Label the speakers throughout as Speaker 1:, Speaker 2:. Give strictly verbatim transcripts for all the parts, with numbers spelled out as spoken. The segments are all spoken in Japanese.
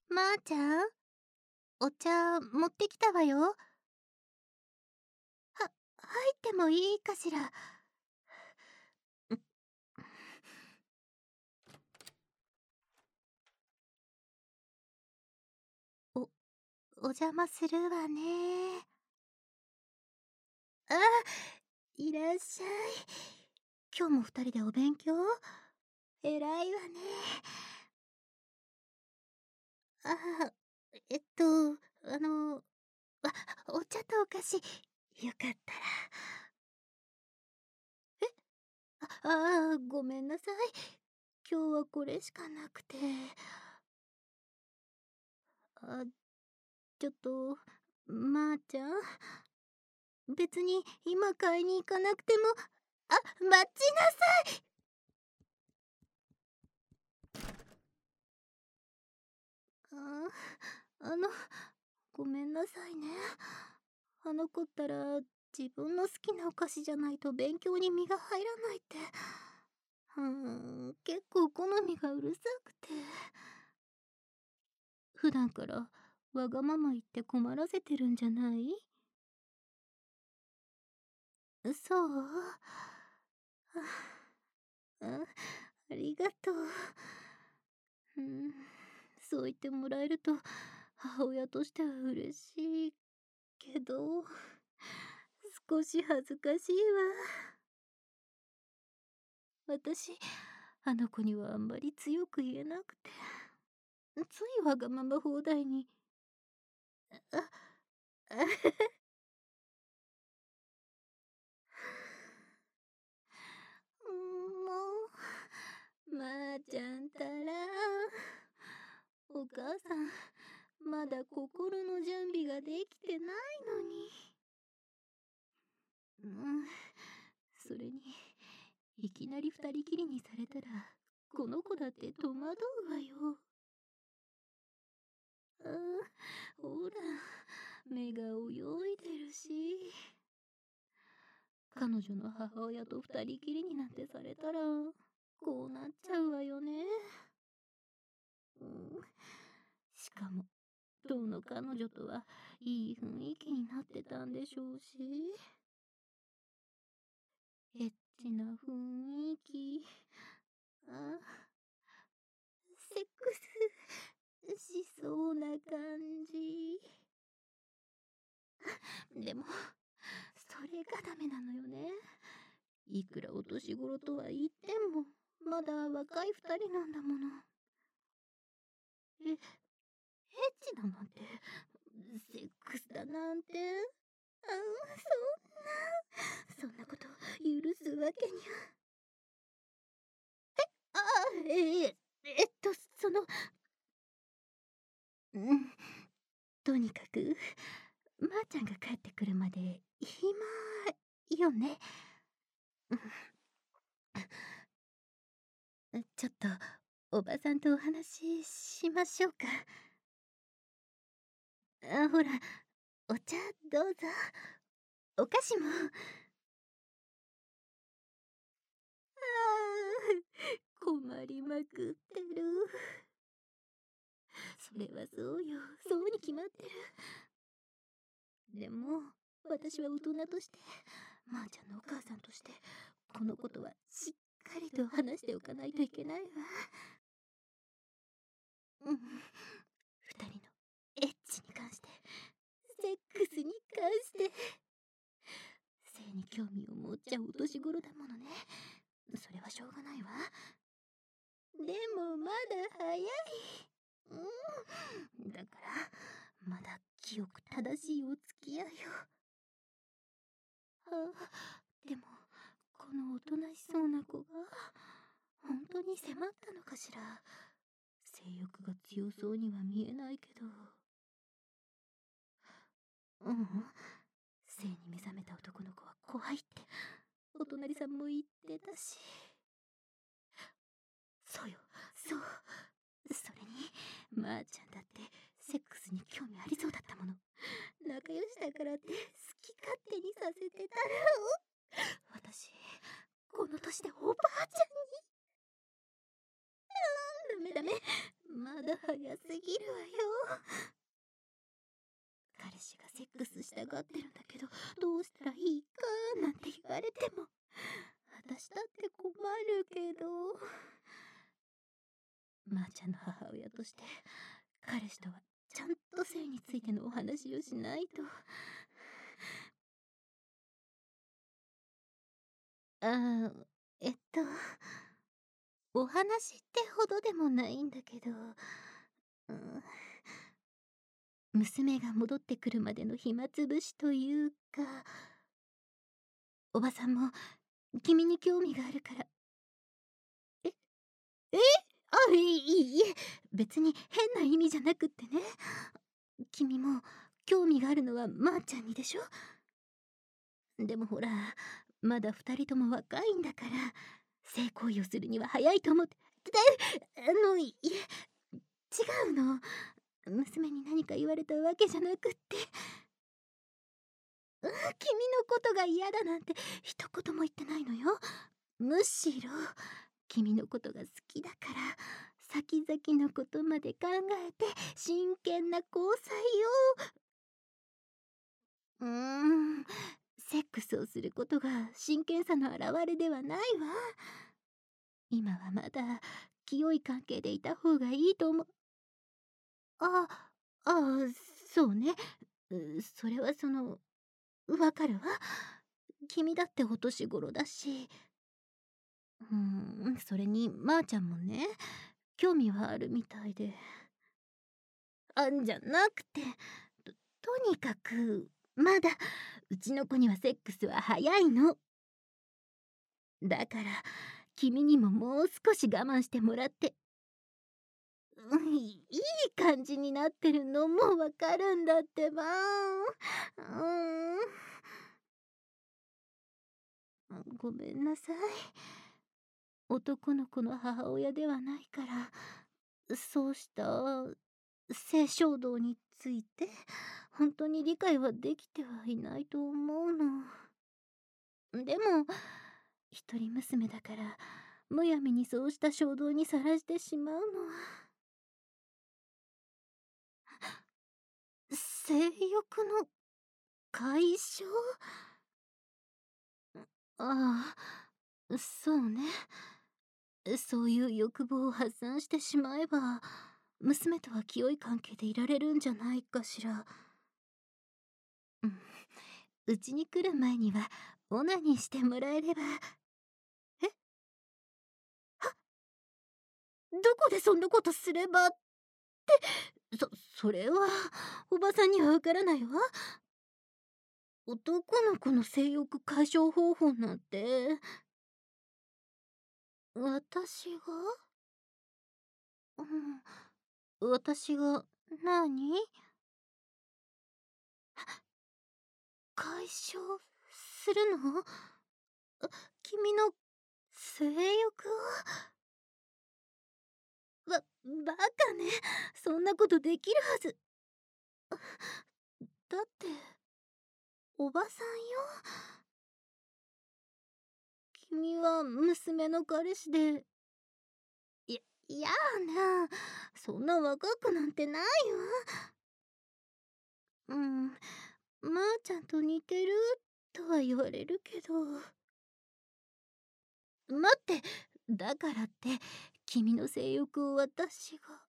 Speaker 1: まーちゃん、お茶持ってきたわよ。は、入ってもいいかしら。お、お邪魔するわね。あ、いらっしゃい。今日も二人でお勉強？偉いわね。あ、えっと、あの、あ、お茶とお菓子、よかったら。え？あ、あー、ごめんなさい。今日はこれしかなくて。あ、ちょっと、まーちゃん、別に今買いに行かなくても。あ、待ちなさい。あ、あの、ごめんなさいね。あの子ったら自分の好きなお菓子じゃないと勉強に身が入らないって。うーん、結構好みがうるさくて。普段からわがまま言って困らせてるんじゃない？そう？あ、あ、ありがとう。うん、そう言ってもらえると母親としては嬉しいけど、少し恥ずかしいわ。私、あの子にはあんまり強く言えなくて、ついわがまま放題に。あ、あもう、まーちゃんたら、お母さん、まだ心の準備ができてないのに。うん、それに、いきなり二人きりにされたら、この子だって戸惑うわよ。あ、ほら、目が泳いでるし。彼女の母親と二人きりになんてされたら、こうなっちゃうわよね。うん、しかも、当の彼女とはいい雰囲気になってたんでしょうし。エッチな雰囲気。あ、セックスしそうな感じ。でも、それがダメなのよね。いくらお年頃とは言っても、まだ若い二人なんだもの。え、エッチだなんて、セックスだなんて。あ、そんな、そんなこと許すわけには。あ、ええ、えっと、その、うん、とにかく、まーちゃんが帰ってくるまで暇よね。ちょっとおばさんとお話ししましょうか。あ、ほら、お茶どうぞ。お菓子も。ああ、困りまくってる。それはそうよ。そうに決まってる。でも、私は大人として、まーちゃんのお母さんとして、このことはしっかりと話しておかないといけないわ。うん。二人のエッチに関して、セックスに関して、性に興味を持っちゃうお年頃だものね。それはしょうがないわ。でもまだ早い。うん。だから、まだ清く正しいお付き合いを。あ、でも、このおとなしそうな子が、本当に迫ったのかしら。性欲が強そうには見えないけど。うん。性に目覚めた男の子は怖いって、お隣さんも言ってたし。そうよ、そう。それに、まーちゃんだってセックスに興味ありそうだったもの。仲良しだからって好き勝手にさせてたら、私、この年でおばあちゃんに。ダメダメ。 まだ早すぎるわよ。彼氏がセックスしたがってるんだけど、どうしたらいいかなんて言われても、私だって困るけど。まーちゃんの母親として、彼氏とはちゃんと性についてのお話をしないと。あー、えっと、お話ってほどでもないんだけど、うん、娘が戻ってくるまでの暇つぶしというか、おばさんも君に興味があるから。ええあ、いいいえ、別に変な意味じゃなくってね。君も興味があるのはまーちゃんにでしょ。でもほら、まだ二人とも若いんだから、性行為をするには早いと思って。で、あの、いえ、違うの。娘に何か言われたわけじゃなくって。君のことが嫌だなんて一言も言ってないのよ。むしろ君のことが好きだから、先々のことまで考えて真剣な交際を。うーん、セックスをすることが真剣さの表れではないわ。今はまだ清い関係でいた方がいいと思う。ああ、そうね。それはその、わかるわ。君だってお年頃だし。うーん、それにまーちゃんもね、興味はあるみたいで。あんじゃなくて、と、とにかく、まだ、うちの子にはセックスは早いの。だから、君にももう少し我慢してもらって。うん、いい感じになってるのもわかるんだってば。うーん。ごめんなさい。男の子の母親ではないから、そうした性衝動について本当に理解はできてはいないと思うの。でも一人娘だからむやみにそうした衝動にさらしてしまうのは。性欲の解消。ああ、そうね。そういう欲望を発散してしまえば娘とは清い関係でいられるんじゃないかしら。うん、うちに来る前にはオナニーしてもらえれば。え、は、どこでそんなことすればって。そそれはおばさんにはわからないわ。男の子の性欲解消方法なんて。私が、うん、私が何解消するの？君の性欲を。ば、バカね。そんなことできるはず。だっておばさんよ。君は娘の彼氏で。いや、いやな、そんな若くなんてないわ。うん、まーちゃんと似てるとは言われるけど。待って、だからって君の性欲を私が。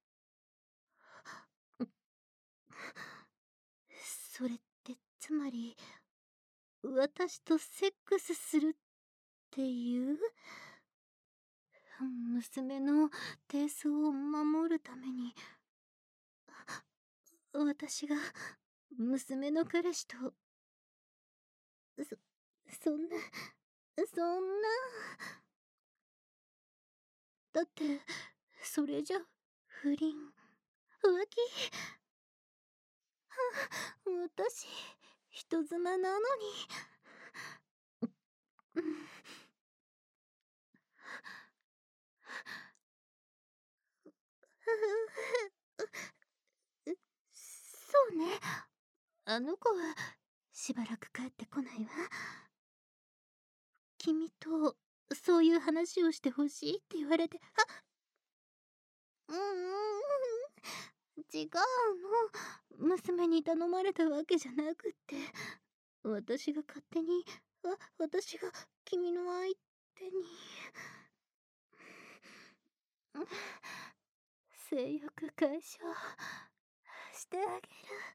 Speaker 1: それってつまり私とセックスするっていう。娘の低層を守るために私が娘の彼氏と。そそんなそんな。だってそれじゃ不倫、浮気。私人妻なのに。そうね。あの子はしばらく帰ってこないわ。君とそういう話をしてほしいって言われて。あ、うーん、 違うの。娘に頼まれたわけじゃなくって、私が勝手に、わ、私が君の相手に。性欲解消してあげる。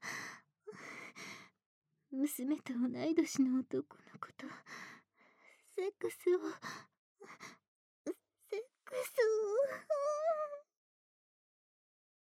Speaker 1: 娘と同い年の男の子とセックスをセックスを